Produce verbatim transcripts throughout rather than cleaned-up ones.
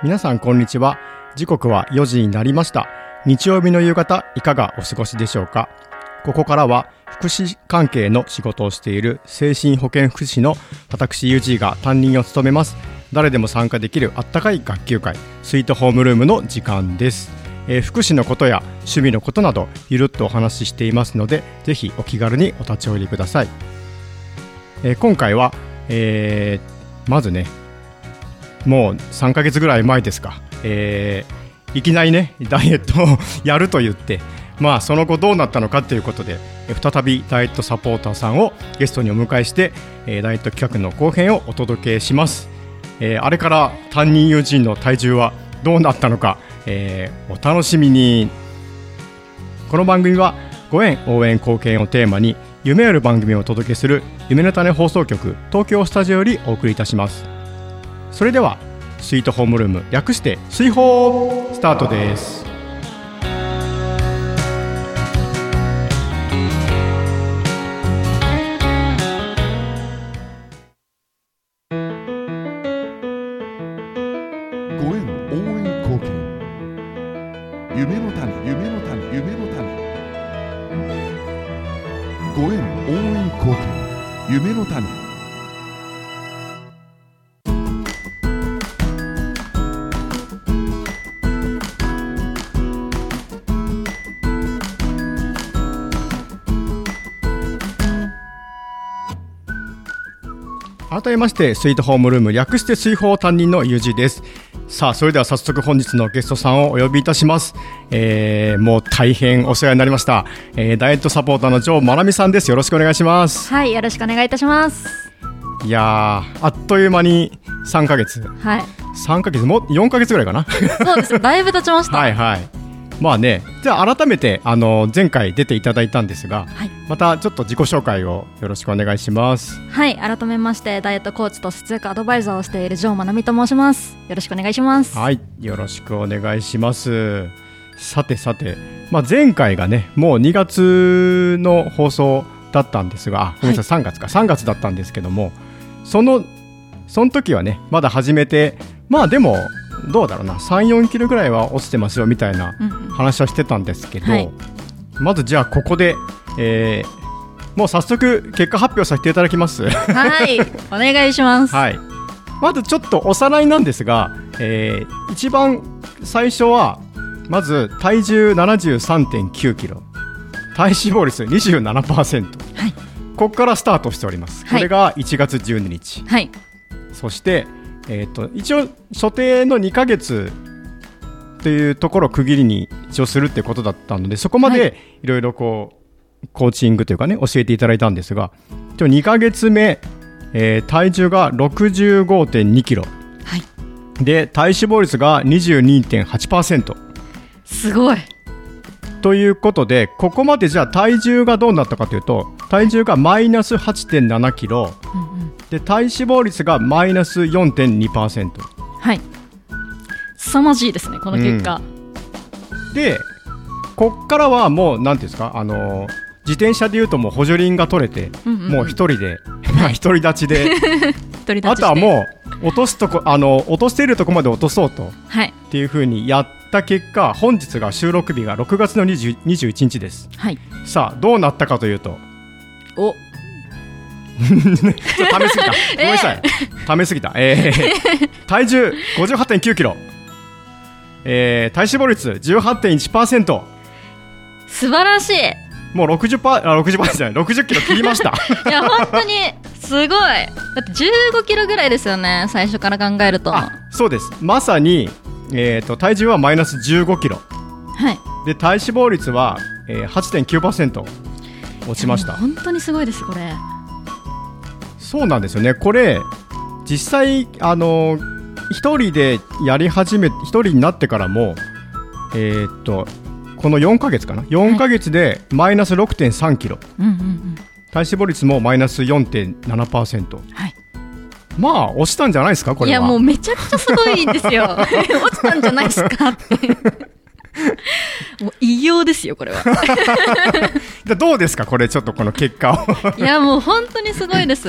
皆さんこんにちは。時刻はよじになりました。日曜日の夕方、いかがお過ごしでしょうか。ここからは福祉関係の仕事をしている精神保健福祉士の私 ユージー が担任を務めます。誰でも参加できるあったかい学級会、スイートホームルームの時間です。えー、福祉のことや趣味のことなどゆるっとお話ししていますので、ぜひお気軽にお立ち寄りください。えー、今回は、えー、まずね、もうさんかげつぐらい前ですか、えー、いきなりねダイエットをやると言って、まあその後どうなったのかということで、再びダイエットサポーターさんをゲストにお迎えして、えー、ダイエット企画の後編をお届けします。えー、あれから担任友人の体重はどうなったのか、えー、お楽しみに。この番組はご縁応援貢献をテーマに夢ある番組をお届けする夢の種放送局東京スタジオよりお送りいたします。それではスイートホームルーム、略してスイホースタートです。 ご縁応援貢献、夢の種夢の種夢の種、ご縁応援貢献、夢の種。 改めましてスイートホームルーム、略して水ホー担任のユージーです。さあ、それでは早速本日のゲストさんをお呼びいたします。えー、もう大変お世話になりました、えー、ダイエットサポーターの城まなみさんです。よろしくお願いします。 はい、よろしくお願いいたします。 いやー、あっという間にさんかげつ、 はい、 さんかげつもよんかげつぐらいかな。 そうです、だいぶ経ちました。 はいはい。まあね、じゃあ改めてあの前回出ていただいたんですが、はい、またちょっと自己紹介をよろしくお願いします。 はい、改めましてダイエットコーチと節約アドバイザーをしている城まなみと申します。よろしくお願いします。 はい、よろしくお願いします。さてさて、まあ、前回がねもうにがつの放送だったんですが、あ、ごめんなさい、さんがつかさんがつだったんですけども、そのその時はねまだ始めて、まあでもどうだろうな、さん、よんキロぐらいは落ちてますよみたいな話はしてたんですけど、うんうん、はい、まずじゃあここで、えー、もう早速結果発表させていただきます。 はい、お願いします。 はい、まずちょっとおさらいなんですが、えー、一番最初はまず体重 ななじゅうさんてんきゅうキロ、体脂肪率 にじゅうななパーセント、はい、ここからスタートしております。これがいちがつじゅうににち、はい、そしてえー、と一応所定のにかげつというところを区切りに一応するってことだったので、そこまでいろいろこうコーチングというかね教えていただいたんですが、にかげつめ、えー、体重が ろくじゅうごてんにキロ、はい、で体脂肪率が にじゅうにてんはちパーセント。 すごいということで、ここまでじゃあ体重がどうなったかというと、体重がマイナス はちてんななキロ、うんうん、で体脂肪率がマイナス よんてんにパーセント。 はい、凄まじいですねこの結果、 うん、でこっからはもう何ていうんですか、あの自転車でいうともう補助輪が取れて、うんうんうん、もう一人で一人立ちであとはもう落とすとこ、あの落とせるとこまで落とそうと、はい、っていう風にやった結果、本日が収録日がろくがつのにじゅういちにちです、はい、さあどうなったかというと、おちょっとためすぎた、ごめんなさい、ためすぎた、えー、体重 ごじゅうはちてんきゅうキロ、えー、体脂肪率 じゅうはちてんいちパーセント。 素晴らしい。 もう ろくじゅっパーセント、あ、ろくじゅっパーセント じゃない、ろくじゅっキロ切りました。 いや本当にすごい。だってじゅうごキロぐらいですよね、最初から考えると。 あ、そうです。まさに、えー、と体重はマイナスじゅうごキロ、はい、で体脂肪率は、えー、はちてんきゅうパーセント 落ちました。 本当にすごいですこれ。 そうなんですよね。これ実際あの一人でやり始め、一人になってからも、えー、っとこのよんかげつかな、よんかげつでマイナス ろくてんさんキロ、うんうんうん、体脂肪率もマイナス よんてんななパーセント、はい、まあ落ちたんじゃないですかこれは。 いやもうめちゃくちゃすごいんですよ。落ちたんじゃないですかって。もう異様ですよこれは。 どうですかこれ、ちょっとこの結果を。 いやもう本当にすごいです。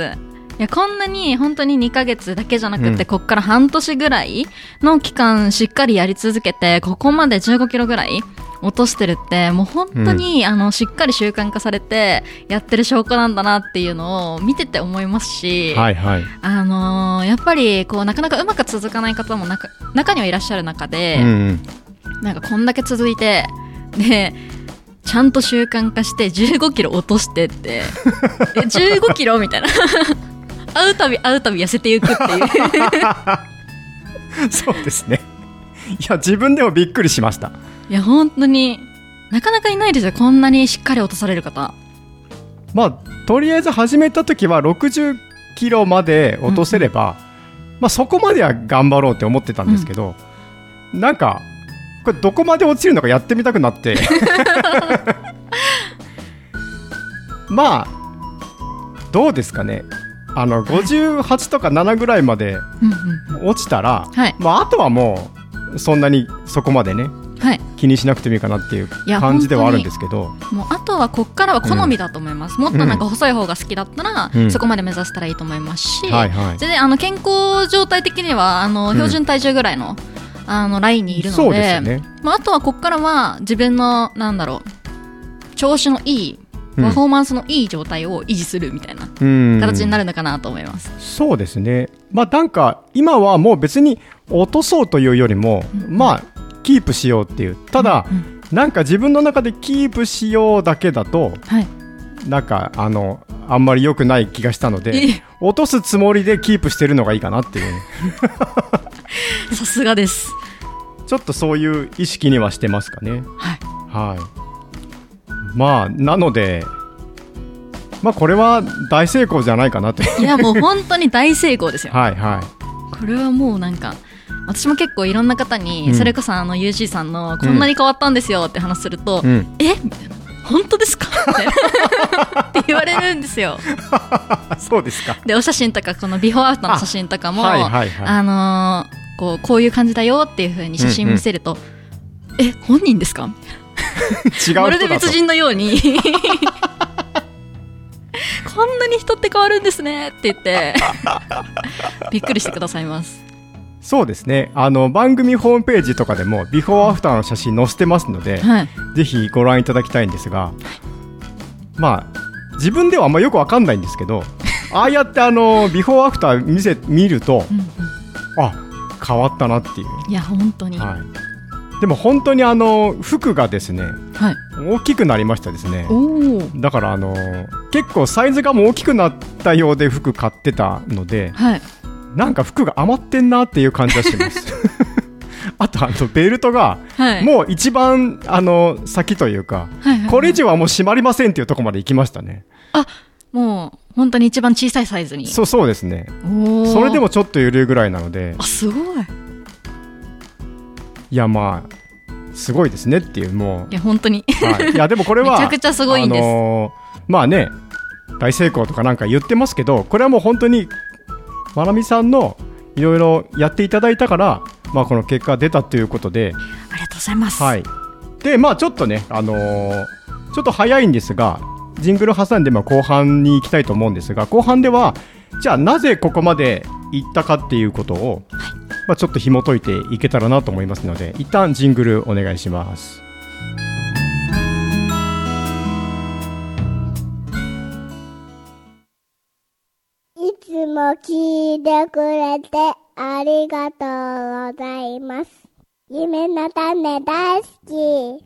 いやこんなに本当ににかげつだけじゃなくて、 うんこっから半年ぐらいの期間しっかりやり続けてここまでじゅうごキロぐらい落としてるってもう本当に、うん、あのしっかり習慣化されてやってる証拠なんだなっていうのを見てて思いますし、 はいはい、 あのー、やっぱりこうなかなかうまく続かない方も中、中にはいらっしゃる中で、うんうん、なんかこんだけ続いてでちゃんと習慣化してじゅうごキロ落としてってえじゅうごキロみたいな会うたび会うたび痩せていくっていうそうですね。いや自分でもびっくりしました。 いや本当になかなかいないですよ、こんなにしっかり落とされる方。 まあとりあえず始めた時はろくじゅっキロまで落とせれば、うんうん、まあそこまでは頑張ろうって思ってたんですけど、うん、なんかこれどこまで落ちるのかやってみたくなってまあどうですかね、あのごじゅうはちとかななぐらいまで落ちたら、はい、まあ、あとはもうそんなにそこまでね、はい、気にしなくてもいいかなっていう感じではあるんですけど、 もうあとはこっからは好みだと思います、うん、もっとなんか細い方が好きだったら、うん、そこまで目指したらいいと思いますし、うん、はいはい、全然あの健康状態的にはあの標準体重ぐらいの、うん、あのラインにいるので、そうですよね、まあ、あとはこっからは自分のなんだろう調子のいいパフォーマンスのいい状態を維持するみたいな形になるのかなと思います、うん、 そうですね。まあなんか今はもう別に落とそうというよりも、うん、まあキープしようっていう、ただ、うんうん、なんか自分の中でキープしようだけだと、はい、なんかあのあんまり良くない気がしたので落とすつもりでキープしてるのがいいかなっていう、ね、 さすがです。 ちょっとそういう意識にはしてますかね。はい、はい、まあなのでまあこれは大成功じゃないかなと。 いやもう本当に大成功ですよはい、はい、 これはもうなんか私も結構いろんな方に、うん、それこそあの ユージー さんのこんなに変わったんですよって話すると、うん、えみたいな、本当ですかって言われるんですよそうですか。 でお写真とかこのビフォーアフターの写真とかも あ,、はいはいはい、あのー、こう、こういう感じだよっていう風に写真見せると、うんうん、え本人ですか違うまるで別人のようにこんなに人って変わるんですねって言ってびっくりしてくださいます。 そうですね、あの番組ホームページとかでもビフォーアフターの写真載せてますので、はい、ぜひご覧いただきたいんですが、はい、まあ自分ではあんまよくわかんないんですけどああやってあのビフォーアフター見せ見ると、うんうん、あ変わったなっていう。 いや本当に、 はい、でも本当にあの服がですね、はい、大きくなりましたですね。おだからあの結構サイズがもう大きくなったようで服買ってたので、はい、なんか服が余ってんなっていう感じがしますあとあのベルトがもう一番あの先というか、はいはいはい、これ以上はもう締まりませんっていうところまで行きましたね。 あもう本当に一番小さいサイズに。 そうそうですね。それでもちょっと緩いぐらいなので、 あすごい。 いやまあすごいですねっていう、もういや本当に、 はい、いやでもこれはめちゃくちゃすごいんです、あのー、まあね大成功とかなんか言ってますけど、これはもう本当にまなみさんのいろいろやっていただいたから、まあ、この結果が出たということで、 ありがとうございます、 はい、でまあちょっとね、あのー、ちょっと早いんですがジングル挟んでまあ後半に行きたいと思うんですが、後半ではじゃあなぜここまで行ったかっていうことを、はい、まあ、ちょっと紐解いていけたらなと思いますので、一旦ジングルお願いします。 いつも聞いてくれてありがとうございます。夢の種大好き。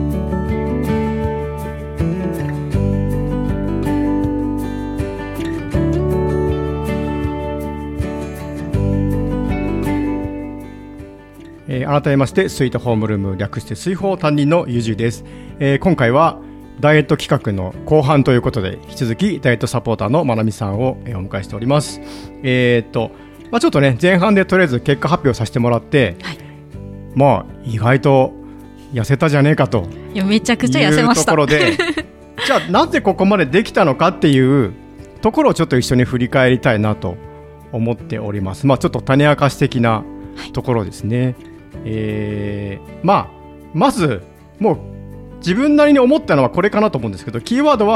えー、改めましてスイートホームルーム、略して水泡担任のゆじゅです。えー、今回はダイエット企画の後半ということで、引き続きダイエットサポーターのまなみさんを、えー、お迎えしております。えー、っと、まあ、ちょっとね前半でとりあえず結果発表させてもらって、はい、まあ意外と痩せたじゃねえかといやめちゃくちゃ痩せましたいうところでじゃあなぜここまでできたのかっていうところをちょっと一緒に振り返りたいなと思っております。まあ、ちょっと種明かし的なところですね。はい、えー、まあまずもう自分なりに思ったのはこれかなと思うんですけど、キーワードは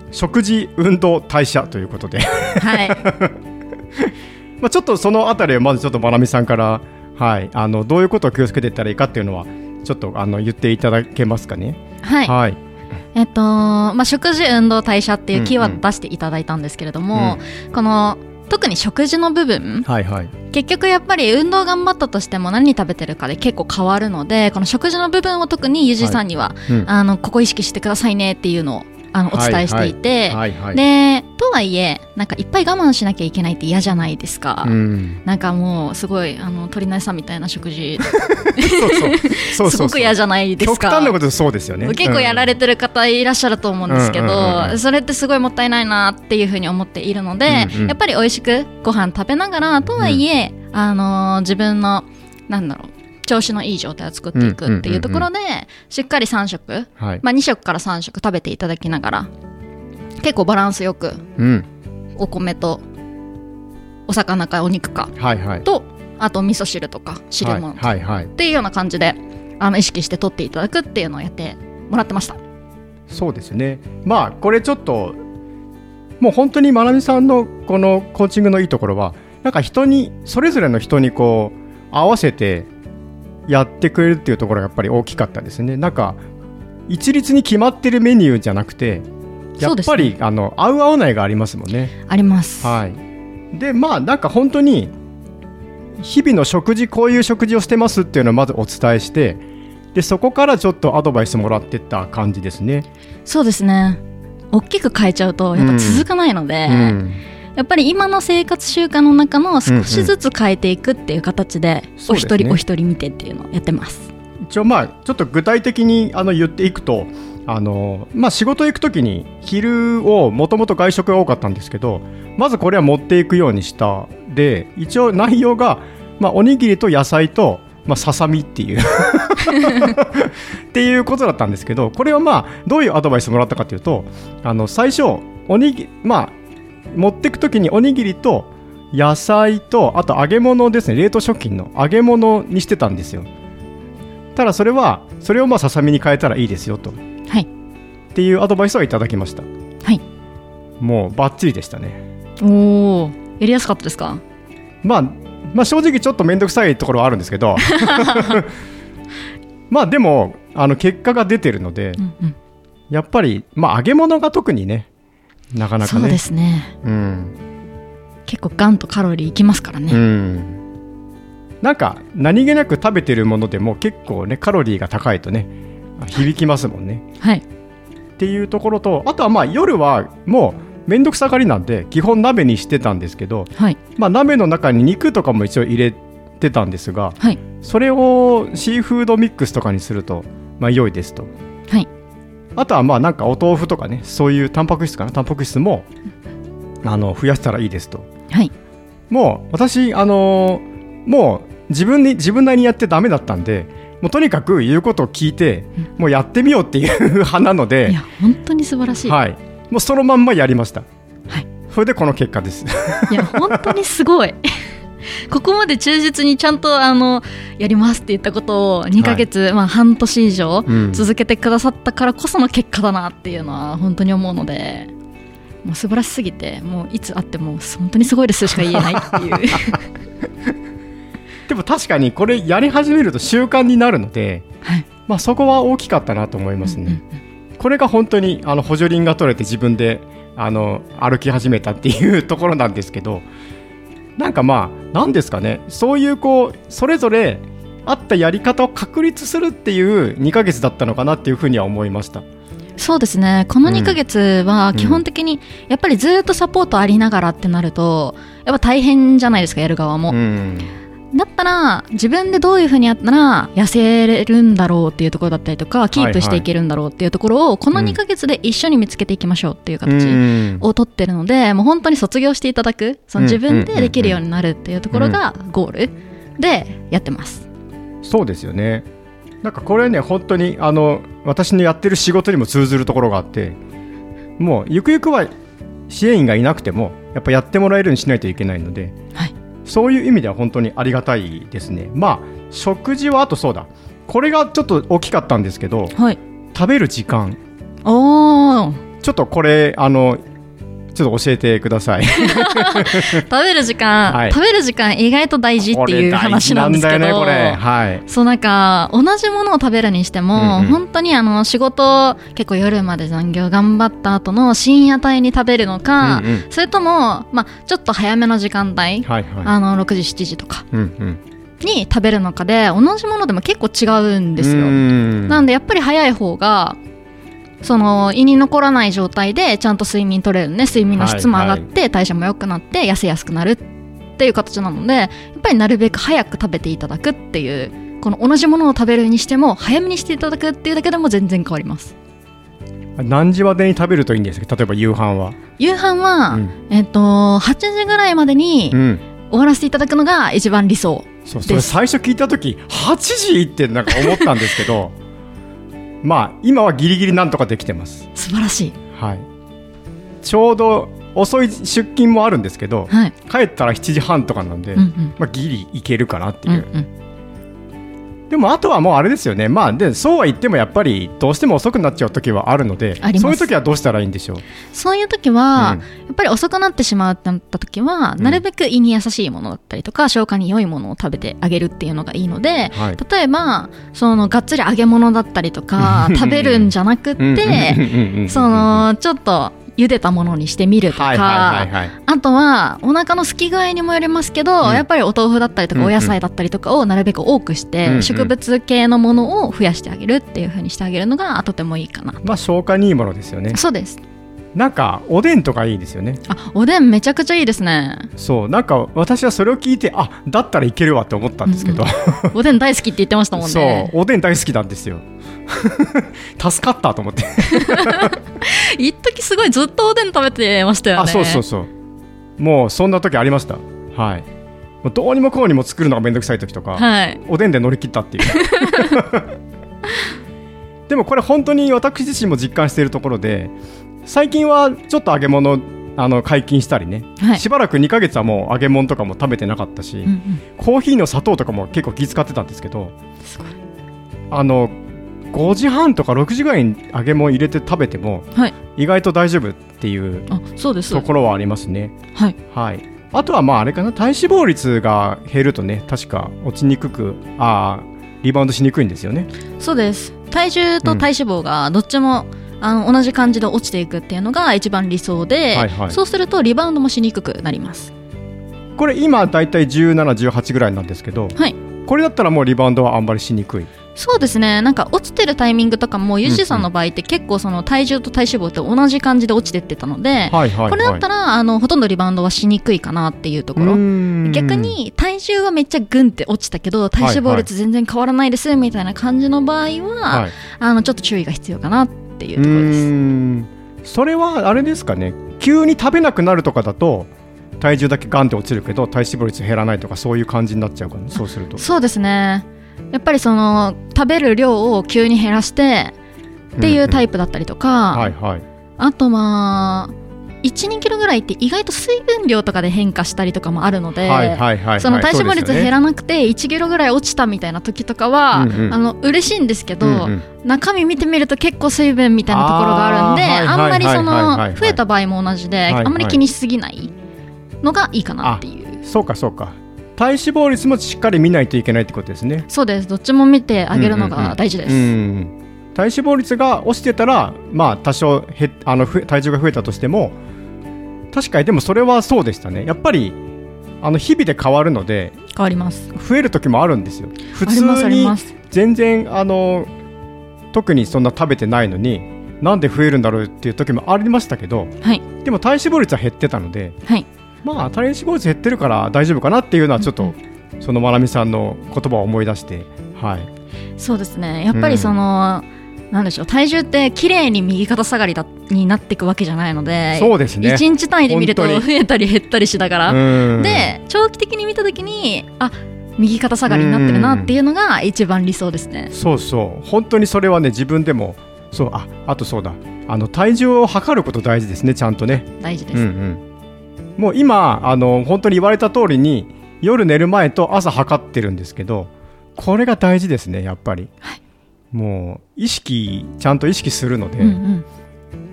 食事運動代謝ということではいまあちょっとそのあたりはまずちょっとまなみさんから、はい、あのどういうことを気をつけていったらいいかっていうのはちょっとあの言っていただけますかね。 はい、 はい、 えっとまあ、食事運動代謝っていうキーワード出していただいたんですけれども、うんうん、この特に食事の部分、はいはい、結局やっぱり運動頑張ったとしても何食べてるかで結構変わるので、この食事の部分を特にゆうじさんには、はいうん、あのここ意識してくださいねっていうのをあのお伝えしていて、はいはいはいはい、でとはいえなんかいっぱい我慢しなきゃいけないって嫌じゃないですか、うん、なんかもうすごいあの鳥なしさんみたいな食事すごく嫌じゃないですか。 極端なことそうですよね。 結構やられてる方いらっしゃると思うんですけど、うんうんうんうん、それってすごいもったいないなっていうふうに思っているので、うんうん、やっぱり美味しくご飯食べながらとはいえ、うん、あのー、自分のなんだろう調子のいい状態を作っていくっていうところで、うんうんうんうん、しっかりさん食、はいまあ、に食からさん食食べていただきながら結構バランスよく、うん、お米とお魚かお肉か、はいはい、とあと味噌汁とか汁物と、はいはいはい、っていうような感じであの意識して取っていただくっていうのをやってもらってました。 そうですね。まあこれちょっともう本当にまなみさんのこのコーチングのいいところはなんか人にそれぞれの人にこう合わせてやってくれるっていうところがやっぱり大きかったですね。なんか一律に決まってるメニューじゃなくてやっぱり、ね、あの合う合わないがありますもんね。 あります、 はい、でまあなんか本当に日々の食事こういう食事をしてますっていうのをまずお伝えしてでそこからちょっとアドバイスもらってった感じですね。 そうですね。大きく変えちゃうとやっぱ続かないので、うんうん、やっぱり今の生活習慣の中の少しずつ変えていくっていう形で、うんうん、お一人お一人見てっていうのをやってます。 一応まあちょっと具体的にあの言っていくとあの、まあ、仕事行くときに昼をもともと外食が多かったんですけどまずこれは持っていくようにしたで一応内容が、まあ、おにぎりと野菜と、まあ、ささみっていうっていうことだったんですけどこれはまあどういうアドバイスもらったかというとあの最初おにぎまあ持っていくときにおにぎりと野菜とあと揚げ物ですね冷凍食品の揚げ物にしてたんですよ。ただそれはそれをまあささみに変えたらいいですよと、はい、っていうアドバイスをいただきました。 はい、 もうバッチリでしたね。 おー、やりやすかったですか？ まあ、まあ正直ちょっと面倒くさいところはあるんですけどまあでもあの結果が出てるので、うんうん、やっぱり、まあ、揚げ物が特にねなかなかねそうですね、うん、結構ガンとカロリーいきますからね、うん、 なんか何気なく食べてるものでも結構ねカロリーが高いとね響きますもんね、はい、っていうところとあとはまあ夜はもうめんどくさがりなんで基本鍋にしてたんですけど、はいまあ、鍋の中に肉とかも一応入れてたんですが、はい、それをシーフードミックスとかにするとまあ良いですと、はい、あとはまあなんかお豆腐とかねそういうタンパク質かなタンパク質もあの増やしたらいいですと、はい、もう私あのー、もう自分に自分なりにやってダメだったんでもうとにかく言うことを聞いて、うん、もうやってみようっていう派なのでいや本当に素晴らしい、 はい、もうそのまんまやりました、はい、それでこの結果ですいや本当にすごいここまで忠実にちゃんとあのやりますって言ったことをにかげつ、はいまあ、半年以上続けてくださったからこその結果だなっていうのは本当に思うのでもう素晴らしすぎてもういつ会っても本当にすごいですしか言えないっていうでも確かにこれやり始めると習慣になるので、はいまあ、そこは大きかったなと思いますね、うんうんうん、これが本当にあの補助輪が取れて自分であの歩き始めたっていうところなんですけどなんかまあ何ですかねそういうこうそれぞれあったやり方を確立するっていうにかげつだったのかなっていうふうには思いました。 そうですねこのにかげつは基本的にやっぱりずっとサポートありながらってなるとやっぱ大変じゃないですかやる側も、うんだったら自分でどういう風にやったら痩せれるんだろうっていうところだったりとかキープしていけるんだろうっていうところをこのにかげつで一緒に見つけていきましょうっていう形を取ってるのでもう本当に卒業していただくその自分でできるようになるっていうところがゴールでやってます。 そうですよね。なんかこれね本当にあの私のやってる仕事にも通ずるところがあってもうゆくゆくは支援員がいなくてもやっぱやってもらえるようにしないといけないので、はいそういう意味では本当にありがたいですね。まあ食事はあとそうだこれがちょっと大きかったんですけど、はい、食べる時間ちょちょっとこれあのちょっと教えてください食べる時間、はい、食べる時間意外と大事っていう話なんですけど、これ大事なんだよねこれ、はい、そうなんか同じものを食べるにしても、うんうん、本当にあの仕事結構夜まで残業頑張った後の深夜帯に食べるのか、うんうん、それとも、まあ、ちょっと早めの時間帯、はいはい、あのろくじしちじとか、うんうんに食べるのかで同じものでも結構違うんですよ。なんでやっぱり早い方がその胃に残らない状態でちゃんと睡眠取れるね、睡眠の質も上がって、はいはい、代謝も良くなって痩せやすくなるっていう形なので、やっぱりなるべく早く食べていただくっていう、この同じものを食べるにしても早めにしていただくっていうだけでも全然変わります。 何時までに食べるといいんですか？例えば夕飯は夕飯は、うん、えっとはちじぐらいまでに終わらせていただくのが一番理想。 そう、それ最初聞いたときはちじってなんか思ったんですけどまあ今はギリギリなんとかできてます。 素晴らしい、 はい、ちょうど遅い出勤もあるんですけど、はい、帰ったらしちじはんとかなんで、うんうん、まあ、ギリいけるかなっていう、うんうん、でもあとはもうあれですよね、まあ、でそうは言ってもやっぱりどうしても遅くなっちゃう時はあるので、そういう時はどうしたらいいんでしょう？ そういう時は、うん、やっぱり遅くなってしまうってなった時は、うん、なるべく胃に優しいものだったりとか消化に良いものを食べてあげるっていうのがいいので、はい、例えばそのがっつり揚げ物だったりとか食べるんじゃなくってそのちょっと茹でたものにしてみるとか、はいはいはいはい、あとはお腹の空き具合にもよりますけど、うん、やっぱりお豆腐だったりとかお野菜だったりとかをなるべく多くして、うんうん、植物系のものを増やしてあげるっていう風にしてあげるのがとてもいいかな。 まあ消化にいいものですよね。 そうです。 なんかおでんとかいいですよね。 あ、おでんめちゃくちゃいいですね。そう、なんか私はそれを聞いて、あ、だったらいけるわって思ったんですけど、 うんうん、おでん大好きって言ってましたもんね。 そう、おでん大好きなんですよ助かったと思って一時すごいずっとおでん食べてましたよね。 あ、そうそうそう、もうそんな時ありました。はい、もうどうにもこうにも作るのがめんどくさい時とか、はい、おでんで乗り切ったっていうでもこれ本当に私自身も実感しているところで、最近はちょっと揚げ物あの解禁したりね、はい、しばらくにかげつはもう揚げ物とかも食べてなかったし、うんうん、コーヒーの砂糖とかも結構気遣ってたんですけど、すごい、あのごじはんとかろくじぐらいに揚げ物入れて食べても、はい、意外と大丈夫っていうところはありますね。はいはい、あとはまああれかな、体脂肪率が減るとね、確か落ちにくく、あリバウンドしにくいんですよね。 そうです。体重と体脂肪がどっちも、うん、あの同じ感じで落ちていくっていうのが一番理想で、はいはい、そうするとリバウンドもしにくくなります。 これ今だいたいじゅうなな、じゅうはちぐらいなんですけど、はい、これだったらもうリバウンドはあんまりしにくい。 そうですね、なんか落ちてるタイミングとかもユージさんの場合って結構その体重と体脂肪って同じ感じで落ちてってたので、はいはいはい、これだったらあのほとんどリバウンドはしにくいかなっていうところ。逆に体重はめっちゃグンって落ちたけど体脂肪率全然変わらないですみたいな感じの場合は、はい、あのちょっと注意が必要かなっていうところです。うーん、 それはあれですかね、急に食べなくなるとかだと体重だけガンって落ちるけど体脂肪率減らないとかそういう感じになっちゃうかな。そうするとそうですね、やっぱりその食べる量を急に減らしてっていうタイプだったりとか、うんうん、はいはい、あとまあ いち、にキロぐらいって意外と水分量とかで変化したりとかもあるので、はいはいはいはい、その体脂肪率減らなくていちキロぐらい落ちたみたいな時とかは、うんうん、あの嬉しいんですけど、うんうん、中身見てみると結構水分みたいなところがあるんで、 あ, あんまりその増えた場合も同じで、はいはい、あんまり気にしすぎないのがいいかなっていう。 そうかそうか、体脂肪率もしっかり見ないといけないってことですね。 そうです、どっちも見てあげるのが大事です。うんうんうん、 体脂肪率が落ちてたら、まあ、多少へあの体重が増えたとしても、確かにでもそれはそうでしたね。やっぱりあの日々で変わるので、 変わります。 増える時もあるんですよ。普通に全然あの特にそんな食べてないのになんで増えるんだろうっていう時もありましたけど、はい、でも体脂肪率は減ってたので、はい、まあ、体脂肪率減ってるから大丈夫かなっていうのはちょっと、うんうん、そのまなみさんの言葉を思い出して、はい、 そうですね、やっぱりその、うん、なんでしょう、体重って綺麗に右肩下がりだになっていくわけじゃないので、 そうですね、 いちにち単位で見ると増えたり減ったりしながら、うん、で長期的に見たときに、あ、右肩下がりになってるなっていうのが一番理想ですね。 うん、そうそう、本当にそれはね、自分でもそう、あ、あとそうだ、あの体重を測ること大事ですね。ちゃんとね、 大事です。うんうん、 もう今あの本当に言われた通りに夜寝る前と朝測ってるんですけど、これが大事ですね、やっぱり。はい、もう意識ちゃんと意識するので、うんうん、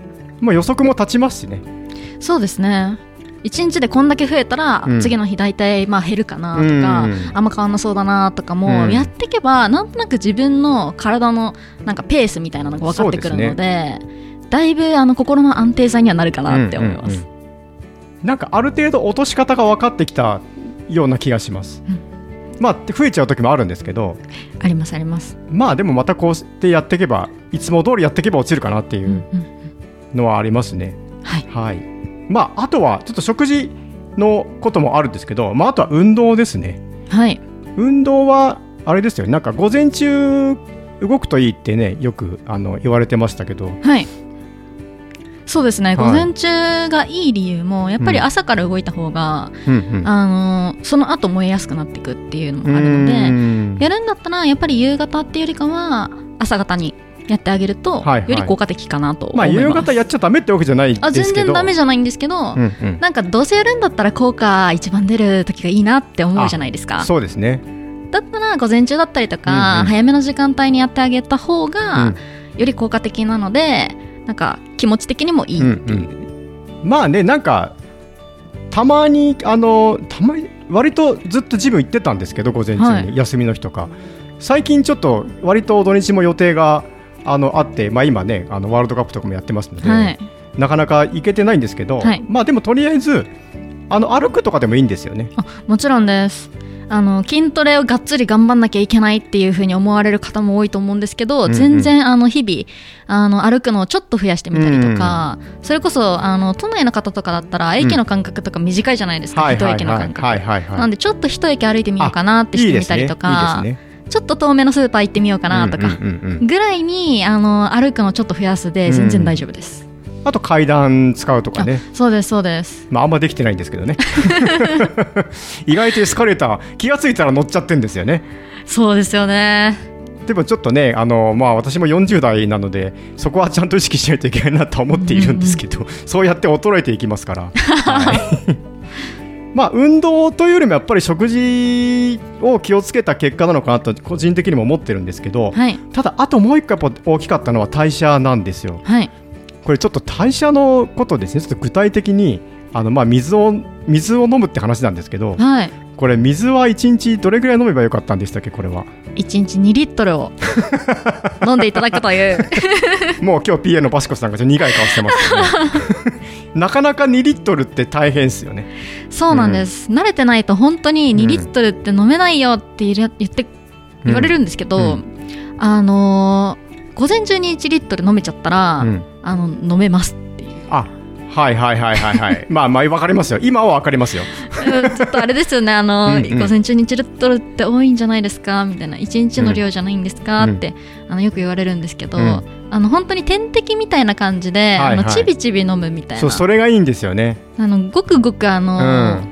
まあ、予測も立ちますしね。 そうですね。いちにちでこんだけ増えたら、うん、次の日大体まあ減るかなとか、うん、あんま変わんなそうだなとかもやっていけば、うん、なんとなく自分の体のなんかペースみたいなのが分かってくるの で, で、ね、だいぶあの心の安定剤にはなるかなって思います、うんうんうん、なんかある程度落とし方が分かってきたような気がします、うん、まあ増えちゃう時もあるんですけど、 ありますあります。 まあでもまたこうしてやっていけば、いつも通りやっていけば落ちるかなっていうのはありますね、うんうん、はい、はい。まあ、あとはちょっと食事のこともあるんですけど、まあ、あとは運動ですね。 はい。 運動はあれですよね、なんか午前中動くといいってね、よくあの言われてましたけど。 はい。そうですね、はい、午前中がいい理由もやっぱり朝から動いた方が、うんうんうん、あのその後燃えやすくなっていくっていうのもあるので、やるんだったらやっぱり夕方っていうよりかは朝方にやってあげると、はいはい、より効果的かなと思います。まあ、夕方やっちゃダメってわけじゃないんですけど、あ、全然ダメじゃないんですけど、うんうん、なんかどうせやるんだったら効果一番出る時がいいなって思うじゃないですか。 そうですね。 だったら午前中だったりとか、うんうん、早めの時間帯にやってあげた方が、うん、より効果的なので、なんか気持ち的にもいいっていう、うんうん、まあね、なんかたまにあのたまに割とずっとジム行ってたんですけど、午前中に、はい、休みの日とか。最近ちょっと割と土日も予定があのあって、まあ、今ねあのワールドカップとかもやってますので、はい、なかなか行けてないんですけど、はい、まあでもとりあえずあの歩くとかでもいいんですよね。 あ、もちろんです。あの筋トレをがっつり頑張んなきゃいけないっていう風に思われる方も多いと思うんですけど、うんうん、全然あの日々あの歩くのをちょっと増やしてみたりとか、うんうん、それこそあの都内の方とかだったら駅の間隔とか短いじゃないですか、うん、一駅の間隔、はいはいはいはい、なんでちょっと一駅歩いてみようかなってしてみたりとか、いいですね、いいですね、ちょっと遠めのスーパー行ってみようかなとかぐらいにあの歩くのちょっと増やすで全然大丈夫です、 うん、あと階段使うとかね。 そうですそうです、 まあ、あんまできてないんですけどね意外とエスカレーター気がついたら乗っちゃってんですよね。 そうですよね。 でもちょっとねあの、まあ、私もよんじゅう代なのでそこはちゃんと意識しないといけないなと思っているんですけど、うんうん、そうやって衰えていきますから、はいまあ、運動というよりもやっぱり食事を気をつけた結果なのかなと個人的にも思ってるんですけど、はい、ただあともう一個やっぱ大きかったのは代謝なんですよ、はい、これちょっと代謝のことですね。ちょっと具体的にあの、まあ、水を水を飲むって話なんですけど、はい、これ水はいちにちどれぐらい飲めばよかったんでしたっけ。これはいちにちにリットルを飲んでいただくというもう今日 ピーエー のバシコさんが苦い顔してますけど、ね、なかなかにリットルって大変ですよね。 そうなんです、うん、慣れてないと本当ににリットルって飲めないよって言って言われるんですけど、うんうん、あのー、午前中にいちリットル飲めちゃったら、うん、あの飲めますっていう。 あ、はいはいはいはいはいまあまあ分かりますよ。今は分かりますよちょっとあれですよね、あのうん、うん、午前中にいちリットルって多いんじゃないですかみたいな、いちにちの量じゃないんですか、うん、ってあのよく言われるんですけど、うん、あの本当に点滴みたいな感じで、はいはい、あのちびちび飲むみたいな。 そう、それがいいんですよね。 あのごくごくあの、うん、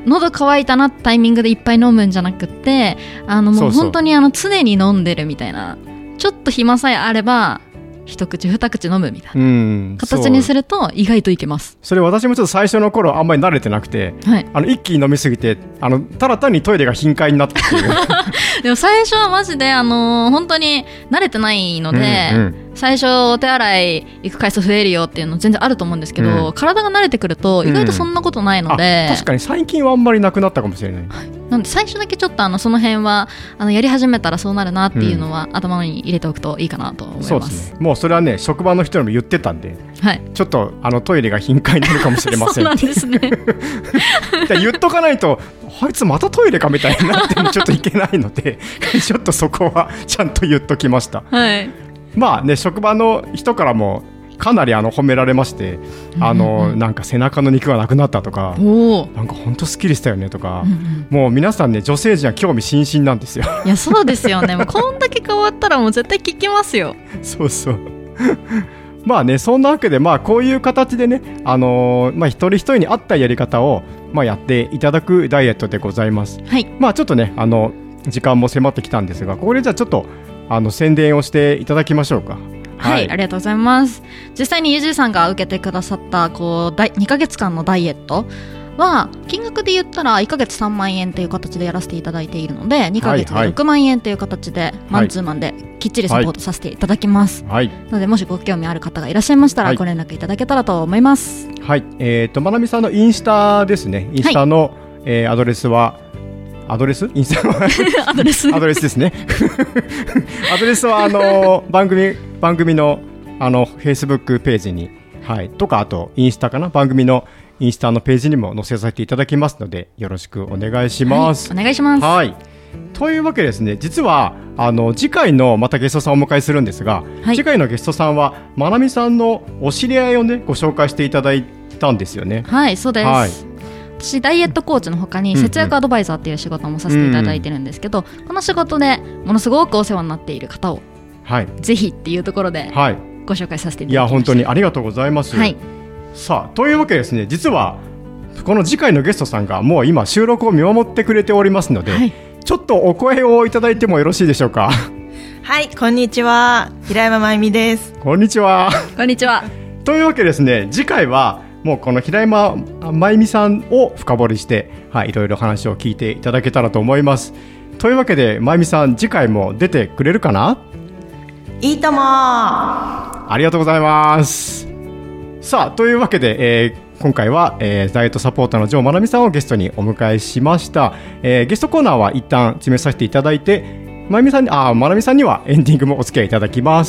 喉乾いたなってタイミングでいっぱい飲むんじゃなくて、あのもう本当にあの常に飲んでるみたいな。ちょっと暇さえあれば一口二口飲むみたいな、うん、形にすると意外といけます。 それ私もちょっと最初の頃あんまり慣れてなくて、はい、あの一気に飲みすぎてあのただ単にトイレが頻回になったっていうでも最初はマジで、あのー、本当に慣れてないので、うんうん、最初お手洗い行く回数増えるよっていうの全然あると思うんですけど、うん、体が慣れてくると意外とそんなことないので、 うん、確かに最近はあんまりなくなったかもしれない、はい、 なんで最初だけちょっとあのその辺はあのやり始めたらそうなるなっていうのは、うん、頭に入れておくといいかなと思います。 そうですね、もうそれはね職場の人にも言ってたんで、はい、ちょっとあのトイレが頻回になるかもしれませんってそうなんですね言っとかないとあいつまたトイレかみたいになってもちょっといけないのでちょっとそこはちゃんと言っときました、はい、まあね職場の人からもかなりあの褒められまして、あのなんか背中の肉がなくなったとか、なんか本当スッキリしたよねとか、うんうん、もう皆さんね女性陣は興味津々なんですよ。 いやそうですよねもうこんだけ変わったらもう絶対聞きますよ。 そうそうまあねそんなわけで、まあこういう形でね、あのー、まあ一人一人に合ったやり方をまあやっていただくダイエットでございます。はい、まあちょっとねあの時間も迫ってきたんですが、ここでじゃあちょっとあの宣伝をしていただきましょうか。 はい、はい、ありがとうございます。実際にゆじさんが受けてくださったこうにかげつかんのダイエットは金額で言ったらいっかげつさんまんえんという形でやらせていただいているので、にかげつでろくまんえんという形でマンツーマンできっちりサポートさせていただきます、はい、なのでもしご興味ある方がいらっしゃいましたらご連絡いただけたらと思います。 はい、えーとまなみさんのインスタですね。インスタの、はい、えー、アドレスはアドレスインスタのアドレスアドレスですねアドレスはあの番組番組のあのフェイスブックページに、はい、とかあとインスタかな、番組のインスタのページにも載せさせていただきますのでよろしくお願いします、 はい、お願いします、 はい、というわけですね、実はあの次回のまたゲストさんをお迎えするんですが、はい、次回のゲストさんはまなみさんのお知り合いをねご紹介していただいたんですよね。 はい、そうです、はい、私ダイエットコーチの他に節約アドバイザーっていう仕事もさせていただいてるんですけど、うんうん、この仕事でものすごくお世話になっている方を、はい、ぜひっていうところでご紹介させていただきました。いや本当にありがとうございます、はい、さあというわけですね、実はこの次回のゲストさんがもう今収録を見守ってくれておりますので、はい、ちょっとお声をいただいてもよろしいでしょうか。 はい、こんにちは、平山真由美です。 こんにちは。 こんにちは。 というわけですね、次回はもうこの平山真由美さんを深掘りして、はい、いろいろ話を聞いていただけたらと思います。というわけで真由美さん次回も出てくれるかな。 いいとも。ありがとうございます。さあというわけで、えー今回は、えー、ダイエットサポーターの城まなみさんをゲストにお迎えしました、えー、ゲストコーナーは一旦詰めさせていただいて、まゆみさんにあまなみさんにはエンディングもお付き合いいただきます。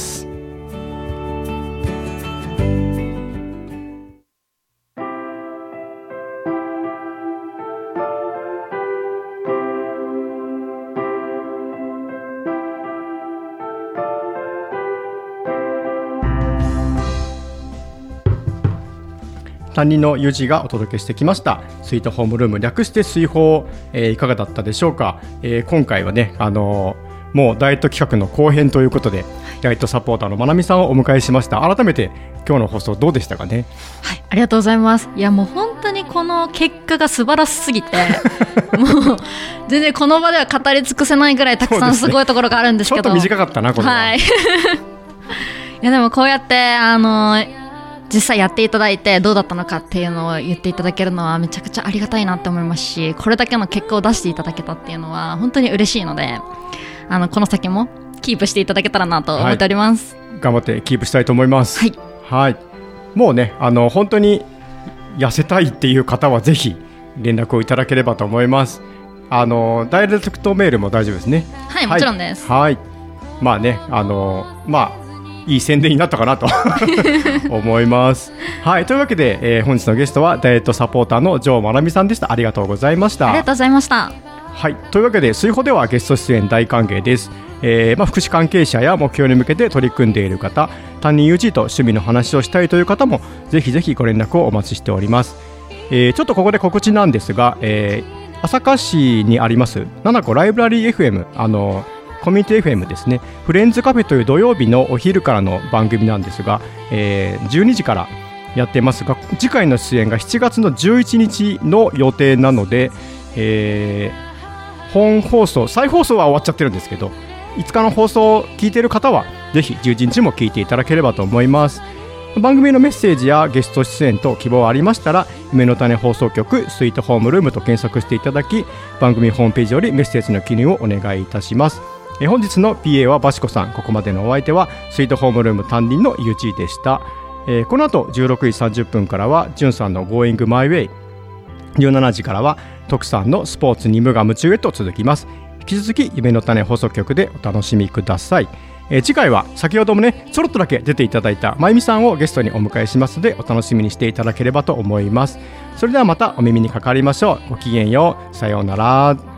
担任のゆうじがお届けしてきましたスイートホームルーム、略して水泡、えー、いかがだったでしょうか。えー、今回はね、あのー、もうダイエット企画の後編ということで、はい、ダイエットサポーターのまなみさんをお迎えしました。改めて今日の放送どうでしたかね。 はい、ありがとうございます。いやもう本当にこの結果が素晴らしすぎてもう全然この場では語り尽くせないぐらいたくさんすごいところがあるんですけど、 ちょっと短かったなこれは、 はい、いやでもこうやってあのー実際やっていただいてどうだったのかっていうのを言っていただけるのはめちゃくちゃありがたいなって思いますし、これだけの結果を出していただけたっていうのは本当に嬉しいので、あのこの先もキープしていただけたらなと思っております、 はい、頑張ってキープしたいと思います。 はい、 はい、もうねあの本当に痩せたいっていう方はぜひ連絡をいただければと思います。あのダイレクトメールも大丈夫ですね。 はい、もちろんです。 はい、まあねあのまあいい宣伝になったかなと思います。はい、というわけで、えー、本日のゲストはダイエットサポーターの城まなみさんでした。ありがとうございました。 ありがとうございました。 はい、というわけで水穂ではゲスト出演大歓迎です。えーまあ、福祉関係者や目標に向けて取り組んでいる方、担任 ユージー と趣味の話をしたいという方もぜひぜひご連絡をお待ちしております。えー、ちょっとここで告知なんですが、えー、朝霞市にありますななこライブラリー エフエム、 あのコミュニティ エフエム ですね、フレンズカフェという土曜日のお昼からの番組なんですが、えー、じゅうにじからやってますが、次回の出演がしちがつのじゅういちにちの予定なので、えー、本放送再放送は終わっちゃってるんですけど、いつかの放送を聞いている方はぜひじゅういちにちも聞いていただければと思います。番組のメッセージやゲスト出演と希望ありましたら、夢の種放送局スイートホームルームと検索していただき、番組ホームページよりメッセージの記入をお願いいたします。え本日の ピーエー はバシコさん、ここまでのお相手はスイートホームルーム担任のゆうちでした。えー、この後じゅうろくじさんじゅっぷんからはじゅんさんの Going My Way、 じゅうしちじからは徳さんのスポーツに無我夢中へと続きます。引き続き夢の種放送局でお楽しみください。えー、次回は先ほどもねちょろっとだけ出ていただいたまゆみさんをゲストにお迎えしますので、お楽しみにしていただければと思います。それではまたお耳にかかりましょう。ごきげんよう。さようなら。